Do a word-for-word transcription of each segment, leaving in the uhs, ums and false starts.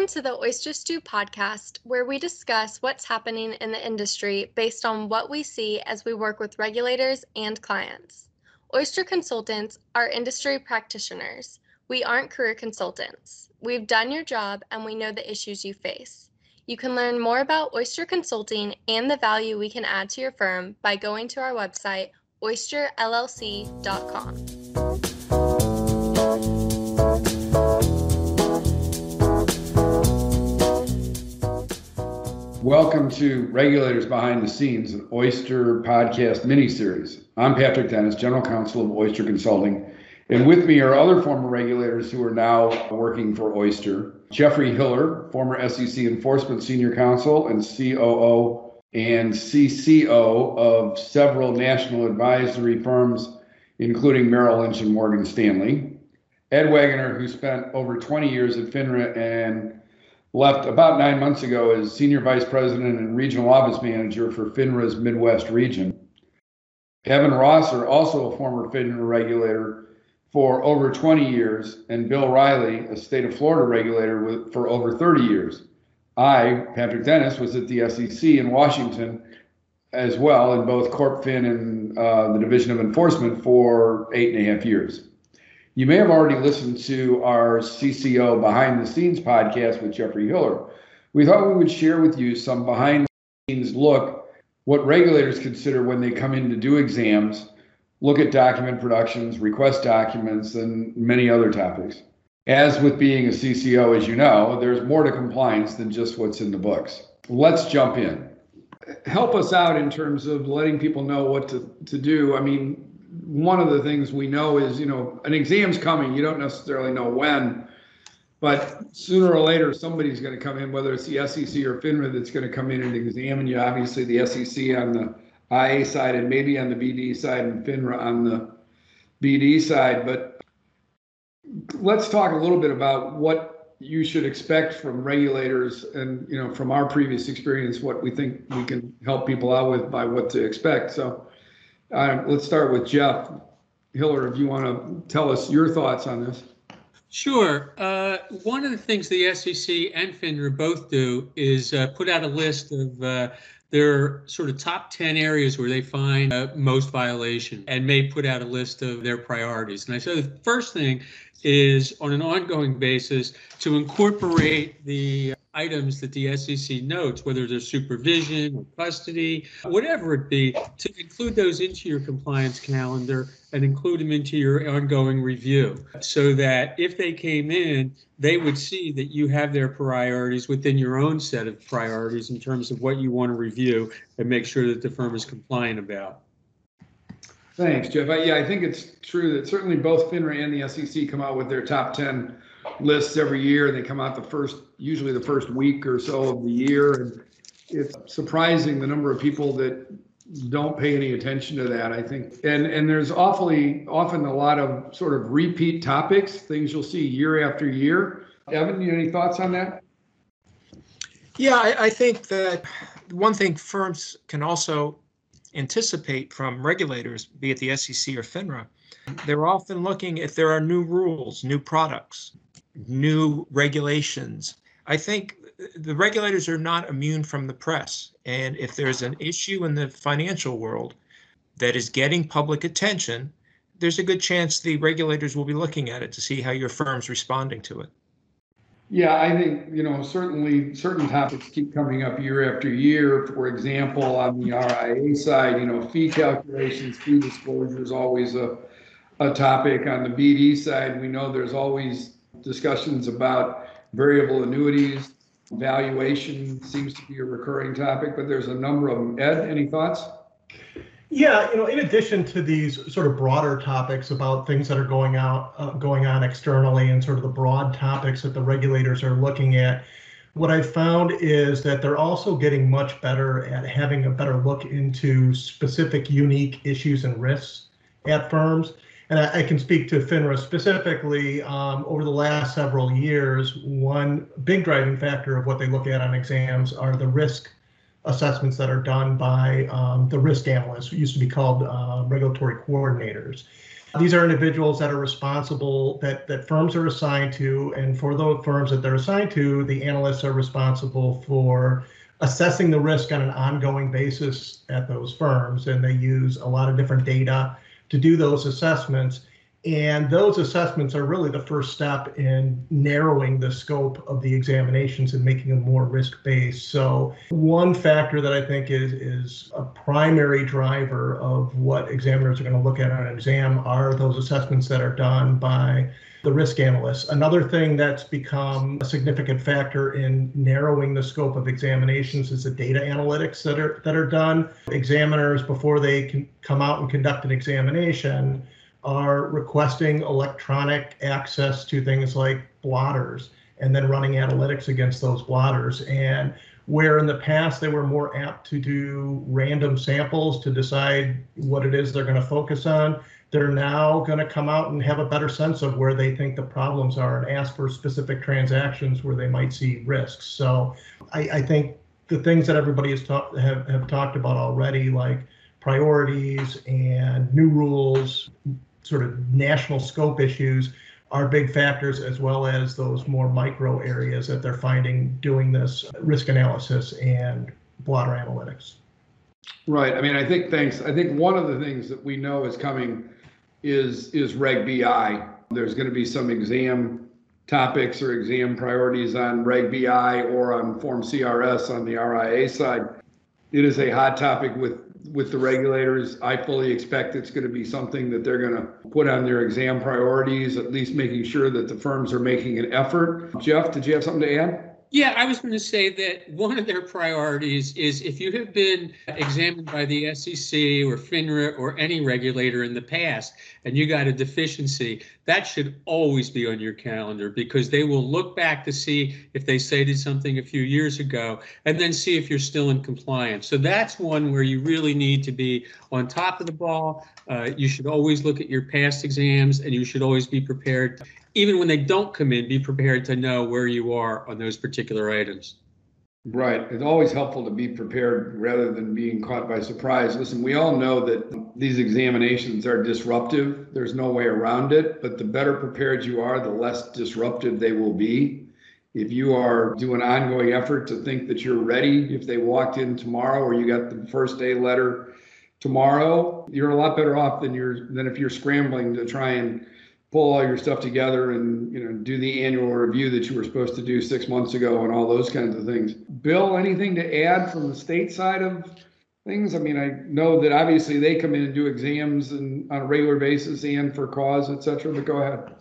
to the Oyster Stew podcast, where we discuss what's happening in the industry based on what we see as we work with regulators and clients. Oyster consultants are industry practitioners. We aren't career consultants. We've done your job and we know the issues you face. You can learn more about Oyster Consulting and the value we can add to your firm by going to our website, oyster l l c dot com. Welcome to Regulators Behind the Scenes, an Oyster podcast mini-series. I'm Patrick Dennis, General Counsel of Oyster Consulting, and with me are other former regulators who are now working for Oyster. Jeffrey Hiller, former S E C Enforcement Senior Counsel and C O O and C C O of several national advisory firms, including Merrill Lynch and Morgan Stanley. Ed Wagoner, who spent over twenty years at FINRA and left about nine months ago as Senior Vice President and Regional Office Manager for FINRA's Midwest region. Evan Rosser, also a former FINRA regulator for over twenty years, and Bill Riley, a state of Florida regulator with, for over thirty years. I, Patrick Dennis, was at the S E C in Washington as well in both CorpFin and uh, the Division of Enforcement for eight and a half years. You may have already listened to our C C O Behind the Scenes podcast with Jeffrey Hiller. We thought we would share with you some behind the scenes look, what regulators consider when they come in to do exams, look at document productions, request documents, and many other topics. As with being a C C O, as you know, there's more to compliance than just what's in the books. Let's jump in. Help us out in terms of letting people know what to, to do. I mean, one of the things we know is, you know, an exam's coming. You don't necessarily know when, but sooner or later, somebody's going to come in, whether it's the S E C or FINRA that's going to come in and examine you. Obviously, the S E C on the I A side and maybe on the B D side and FINRA on the B D side. But let's talk a little bit about what you should expect from regulators and, you know, from our previous experience, what we think we can help people out with by what to expect. So uh, let's start with Jeff Hiller, if you want to tell us your thoughts on this. Sure. Uh, one of the things the S E C and FINRA both do is uh, put out a list of uh, their sort of top ten areas where they find uh, most violation, and may put out a list of their priorities. And I say the first thing is, on an ongoing basis, to incorporate the items that the S E C notes, whether they're supervision or custody, whatever it be, to include those into your compliance calendar and include them into your ongoing review, so that if they came in, they would see that you have their priorities within your own set of priorities in terms of what you want to review and make sure that the firm is compliant about. Thanks, Jeff. I, yeah, I think it's true that certainly both FINRA and the S E C come out with their top ten lists every year. They come out the first, usually the first week or so of the year. And it's surprising the number of people that don't pay any attention to that, I think. And and there's awfully often a lot of sort of repeat topics, things you'll see year after year. Evan, you any thoughts on that? Yeah, I, I think that one thing firms can also anticipate from regulators, be it the S E C or FINRA, they're often looking if there are new rules, new products, new regulations. I think the regulators are not immune from the press. And if there's an issue in the financial world that is getting public attention, there's a good chance the regulators will be looking at it to see how your firm's responding to it. Yeah, I think, you know, certainly certain topics keep coming up year after year. For example, on the R I A side, you know, fee calculations, fee disclosure is always a, a topic. On the B D side, we know there's always discussions about variable annuities. Valuation seems to be a recurring topic, but there's a number of them. Ed, any thoughts? Yeah, you know, in addition to these sort of broader topics about things that are going out, uh, going on externally, and sort of the broad topics that the regulators are looking at, what I've found is that they're also getting much better at having a better look into specific, unique issues and risks at firms. And I, I can speak to FINRA specifically. Um, over the last several years, one big driving factor of what they look at on exams are the risk assessments that are done by um, the risk analysts, who used to be called uh, regulatory coordinators. These are individuals that are responsible, that, that firms are assigned to, and for those firms that they're assigned to, the analysts are responsible for assessing the risk on an ongoing basis at those firms, and they use a lot of different data to do those assessments. And those assessments are really the first step in narrowing the scope of the examinations and making them more risk-based. So one factor that I think is, is a primary driver of what examiners are going to look at on an exam are those assessments that are done by the risk analysts. Another thing that's become a significant factor in narrowing the scope of examinations is the data analytics that are that are done. Examiners, before they can come out and conduct an examination, are requesting electronic access to things like blotters and then running analytics against those blotters. And where in the past they were more apt to do random samples to decide what it is they're going to focus on, they're now going to come out and have a better sense of where they think the problems are and ask for specific transactions where they might see risks. So I, I think the things that everybody has talked have, have talked about already, like priorities and new rules, sort of national scope issues, are big factors, as well as those more micro areas that they're finding doing this risk analysis and blotter analytics. Right. I mean, I think thanks. I think one of the things that we know is coming is is Reg B I. There's going to be some exam topics or exam priorities on Reg B I or on Form C R S on the R I A side. It is a hot topic with with the regulators. I fully expect it's going to be something that they're going to put on their exam priorities, at least making sure that the firms are making an effort. Jeff, did you have something to add? Yeah, I was going to say that one of their priorities is if you have been examined by the S E C or FINRA or any regulator in the past and you got a deficiency, that should always be on your calendar, because they will look back to see if they cited something a few years ago and then see if you're still in compliance. So that's one where you really need to be on top of the ball. Uh, you should always look at your past exams, and you should always be prepared. Even when they don't come in, be prepared to know where you are on those particular items. Right. It's always helpful to be prepared rather than being caught by surprise. Listen, we all know that these examinations are disruptive. There's no way around it, but the better prepared you are, the less disruptive they will be. If you are doing an ongoing effort to think that you're ready, if they walked in tomorrow or you got the first day letter tomorrow, you're a lot better off than you're than if you're scrambling to try and pull all your stuff together and, you know, do the annual review that you were supposed to do six months ago and all those kinds of things. Bill, anything to add from the state side of things? I mean, I know that obviously they come in and do exams and on a regular basis and for cause, et cetera, but go ahead.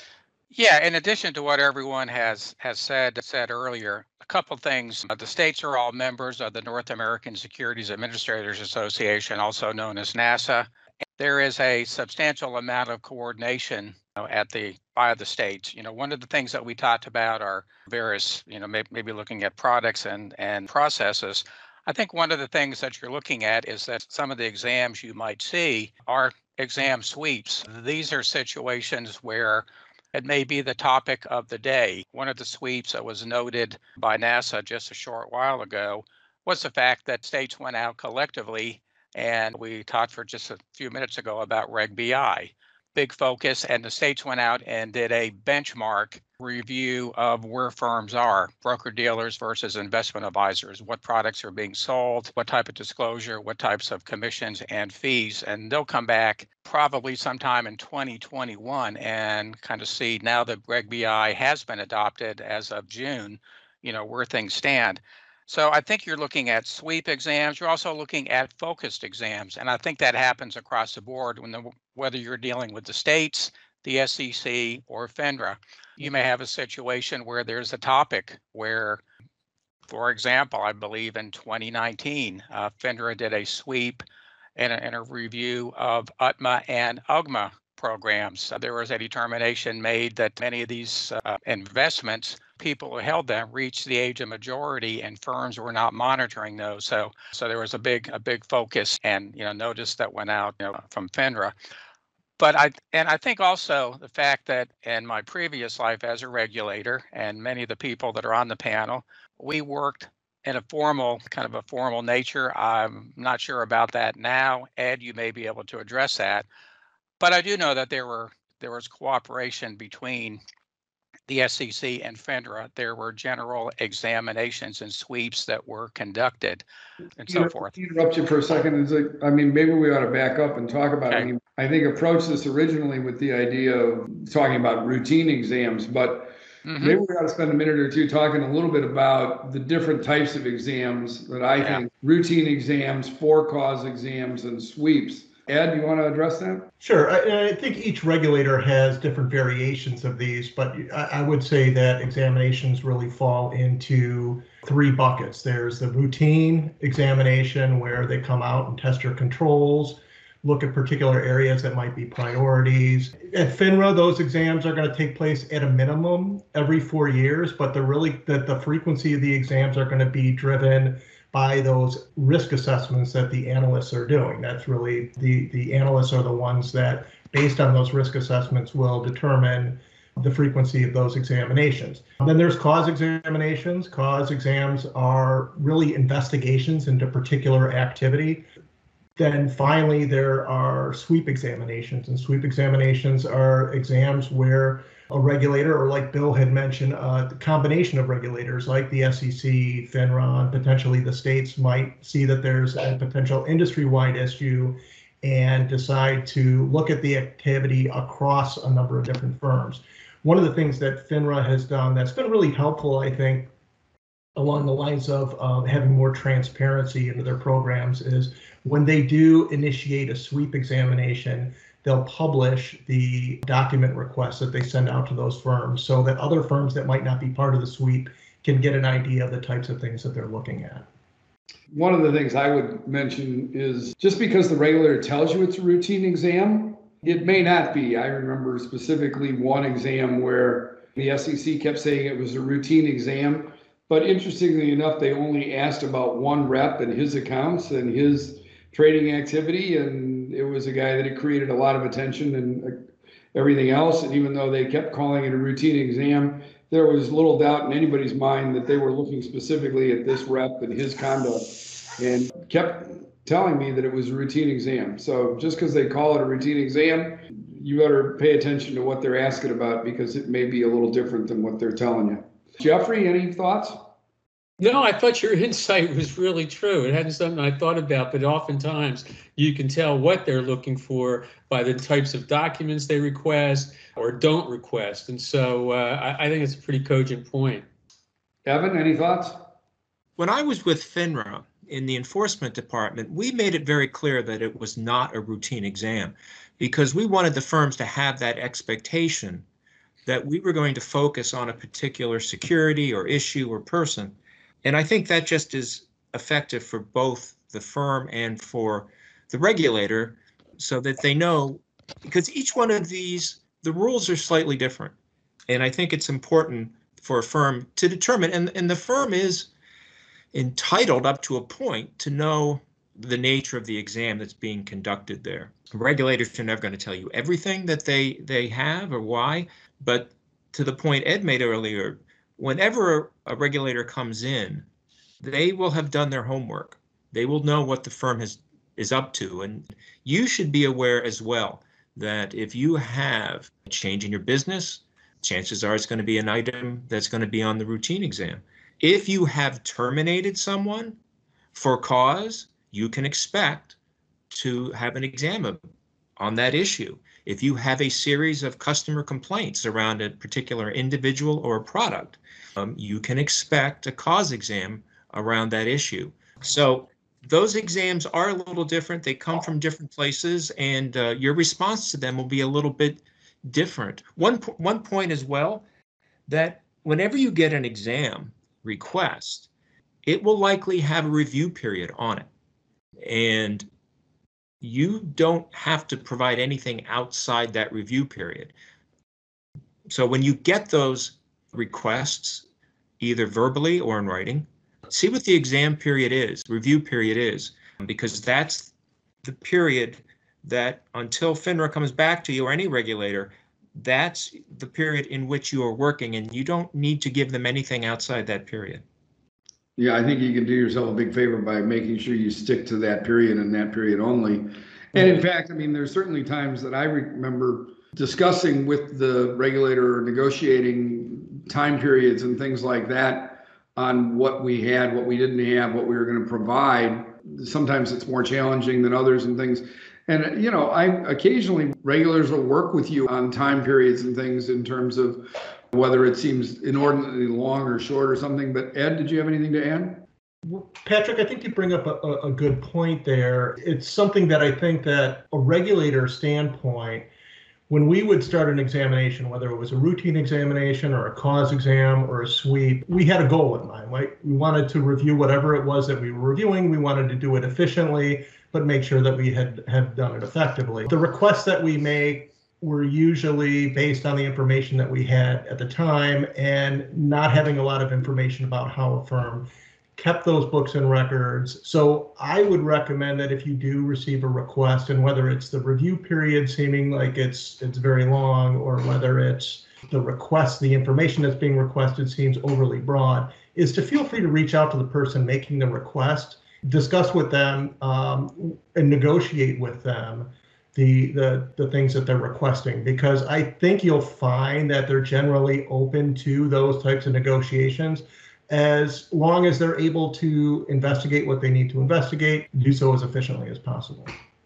Yeah, in addition to what everyone has has said said earlier, a couple things. Uh, the states are all members of the North American Securities Administrators Association, also known as NASA. There is a substantial amount of coordination, you know, at the by the states. You know, one of the things that we talked about are various, you know, maybe, maybe looking at products and and processes. I think one of the things that you're looking at is that some of the exams you might see are exam sweeps. These are situations where it may be the topic of the day. One of the sweeps that was noted by NASA just a short while ago was the fact that states went out collectively, and we talked for just a few minutes ago about Reg B I. Big focus, and the states went out and did a benchmark review of where firms are, broker-dealers versus investment advisors, what products are being sold, what type of disclosure, what types of commissions and fees. And they'll come back probably sometime in twenty twenty-one and kind of see, now that Reg B I has been adopted as of June, you know, where things stand. So I think you're looking at sweep exams. You're also looking at focused exams. And I think that happens across the board when the, whether you're dealing with the states, the S E C, or FINRA. You may have a situation where there's a topic where, for example, I believe in twenty nineteen, uh, FINRA did a sweep and a, and a review of U T M A and U G M A programs. Uh, there was a determination made that many of these uh, investments, people who held them reached the age of majority, and firms were not monitoring those. So, so there was a big, a big focus and, you know, notice that went out, you know, from FINRA. But I, and I think also the fact that in my previous life as a regulator, and many of the people that are on the panel, we worked in a formal, kind of a formal nature. I'm not sure about that now. Ed, you may be able to address that. But I do know that there were there was cooperation between the S E C and FINRA. There were general examinations and sweeps that were conducted and so Inter- forth. Interrupt you for a second. Is it, I mean, maybe we ought to back up and talk about Okay. it. I mean, I think approach this originally with the idea of talking about routine exams, but Mhm. maybe we ought to spend a minute or two talking a little bit about the different types of exams that I Yeah. think routine exams, for cause exams, and sweeps. Ed, you want to address that? Sure. I, I think each regulator has different variations of these, but I, I would say that examinations really fall into three buckets. There's the routine examination where they come out and test your controls, look at particular areas that might be priorities. At FINRA, those exams are going to take place at a minimum every four years, but they're really that the frequency of the exams are going to be driven by those risk assessments that the analysts are doing. That's really the, the analysts are the ones that, based on those risk assessments, will determine the frequency of those examinations. Then there's cause examinations. Cause exams are really investigations into particular activity. Then finally, there are sweep examinations, and sweep examinations are exams where a regulator, or like Bill had mentioned, uh, the combination of regulators like the S E C, FINRA, and potentially the states might see that there's a potential industry-wide issue and decide to look at the activity across a number of different firms. One of the things that FINRA has done that's been really helpful, I think, along the lines of uh, having more transparency into their programs is when they do initiate a sweep examination, they'll publish the document requests that they send out to those firms so that other firms that might not be part of the sweep can get an idea of the types of things that they're looking at. One of the things I would mention is just because the regulator tells you it's a routine exam, it may not be. I remember specifically one exam where the S E C kept saying it was a routine exam, but interestingly enough, they only asked about one rep and his accounts and his trading activity, and it was a guy that had created a lot of attention and everything else. And even though they kept calling it a routine exam, there was little doubt in anybody's mind that they were looking specifically at this rep and his conduct, and kept telling me that it was a routine exam. So just because they call it a routine exam, you better pay attention to what they're asking about, because it may be a little different than what they're telling you. Jeffrey, any thoughts? No, I thought your insight was really true. It hadn't something I thought about, but oftentimes you can tell what they're looking for by the types of documents they request or don't request. And so uh, I, I think it's a pretty cogent point. Evan, any thoughts? When I was with FINRA in the enforcement department, we made it very clear that it was not a routine exam, because we wanted the firms to have that expectation that we were going to focus on a particular security or issue or person. And I think that just is effective for both the firm and for the regulator, so that they know, because each one of these, the rules are slightly different. And I think it's important for a firm to determine, and, and the firm is entitled up to a point to know the nature of the exam that's being conducted there. Regulators are never going to tell you everything that they, they have or why, but to the point Ed made earlier, whenever a regulator comes in, they will have done their homework. They will know what the firm has is up to. And you should be aware as well that if you have a change in your business, chances are it's going to be an item that's going to be on the routine exam. If you have terminated someone for cause, you can expect to have an exam on that issue. If you have a series of customer complaints around a particular individual or a product, um, you can expect a cause exam around that issue. So those exams are a little different. They come from different places, and uh, your response to them will be a little bit different. One, one point as well, that whenever you get an exam request, it will likely have a review period on it. And you don't have to provide anything outside that review period. So when you get those requests, either verbally or in writing, see what the exam period is, review period is, because that's the period that until FINRA comes back to you or any regulator, that's the period in which you are working, and you don't need to give them anything outside that period. Yeah, I think you can do yourself a big favor by making sure you stick to that period and that period only. And in fact, I mean, there's certainly times that I remember discussing with the regulator, negotiating time periods and things like that on what we had, what we didn't have, what we were going to provide. Sometimes it's more challenging than others and things. And, you know, I occasionally regulators will work with you on time periods and things in terms of whether it seems inordinately long or short or something. But Ed, did you have anything to add? Patrick, I think you bring up a, a good point there. It's something that I think that a regulator standpoint, when we would start an examination, whether it was a routine examination or a cause exam or a sweep, we had a goal in mind, right? We wanted to review whatever it was that we were reviewing. We wanted to do it efficiently, but make sure that we had, had done it effectively. The requests that we make were usually based on the information that we had at the time and not having a lot of information about how a firm kept those books and records. So I would recommend that if you do receive a request, and whether it's the review period seeming like it's it's very long, or whether it's the request, the information that's being requested seems overly broad, is to feel free to reach out to the person making the request, discuss with them, um, and negotiate with them the, the the things that they're requesting, because I think you'll find that they're generally open to those types of negotiations, as long as they're able to investigate what they need to investigate, do so as efficiently as possible.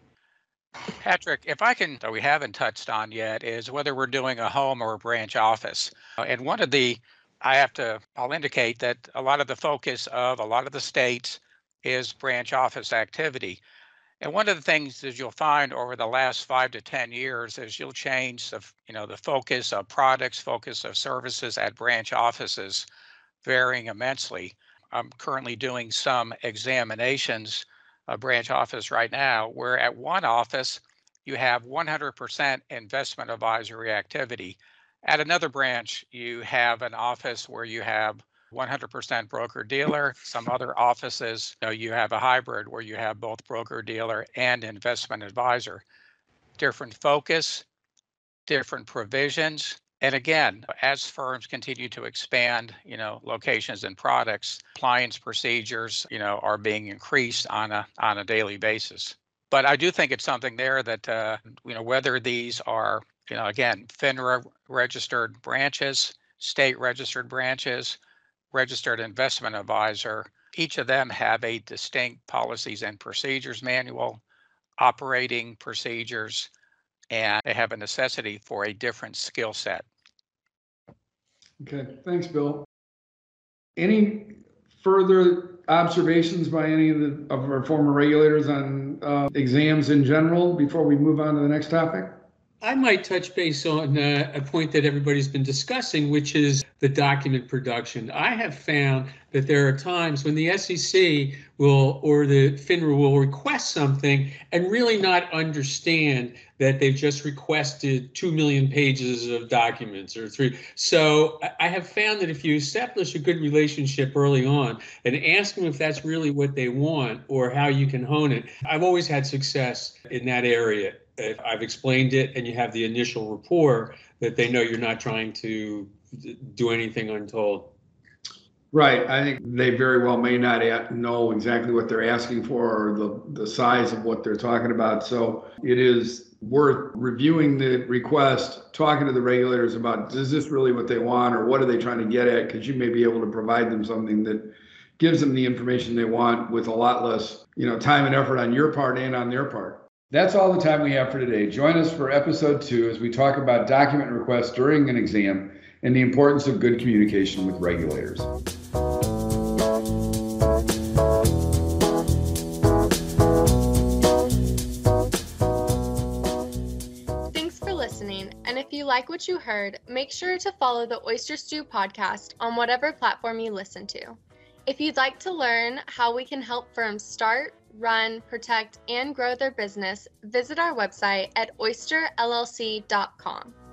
Patrick, if I can, that we haven't touched on yet, is whether we're doing a home or a branch office. Uh, and one of the, I have to, I'll indicate that a lot of the focus of a lot of the states is branch office activity. And one of the things that you'll find over the last five to ten years is you'll change the, you know, the focus of products, focus of services at branch offices, varying immensely. I'm currently doing some examinations, a branch office right now, where at one office you have one hundred percent investment advisory activity. At another branch, you have an office where you have one hundred percent broker dealer. Some other offices, you know, you have a hybrid where you have both broker dealer and investment advisor. Different focus, different provisions. And again, as firms continue to expand, you know, locations and products, compliance procedures, you know, are being increased on a on a daily basis. But I do think it's something there that, uh, you know, whether these are, you know, again, FINRA registered branches, state registered branches, registered investment advisor, each of them have a distinct policies and procedures manual, operating procedures, and they have a necessity for a different skill set. Okay, thanks, Bill. Any further observations by any of the of our former regulators on uh, exams in general before we move on to the next topic? I might touch base on uh, a point that everybody's been discussing, which is the document production. I have found that there are times when the S E C will, or the FINRA will request something and really not understand that they've just requested two million pages of documents or three. So I have found that if you establish a good relationship early on and ask them if that's really what they want or how you can hone it, I've always had success in that area. If I've explained it and you have the initial rapport, that they know you're not trying to do anything untold. Right. I think they very well may not know exactly what they're asking for or the, the size of what they're talking about. So it is worth reviewing the request, talking to the regulators about, is this really what they want or what are they trying to get at? Because you may be able to provide them something that gives them the information they want with a lot less, you know, time and effort on your part and on their part. That's all the time we have for today. Join us for episode two as we talk about document requests during an exam and the importance of good communication with regulators. Thanks for listening, and if you like what you heard, make sure to follow the Oyster Stew podcast on whatever platform you listen to. If you'd like to learn how we can help firms start, run, protect, and grow their business, visit our website at oyster l l c dot com.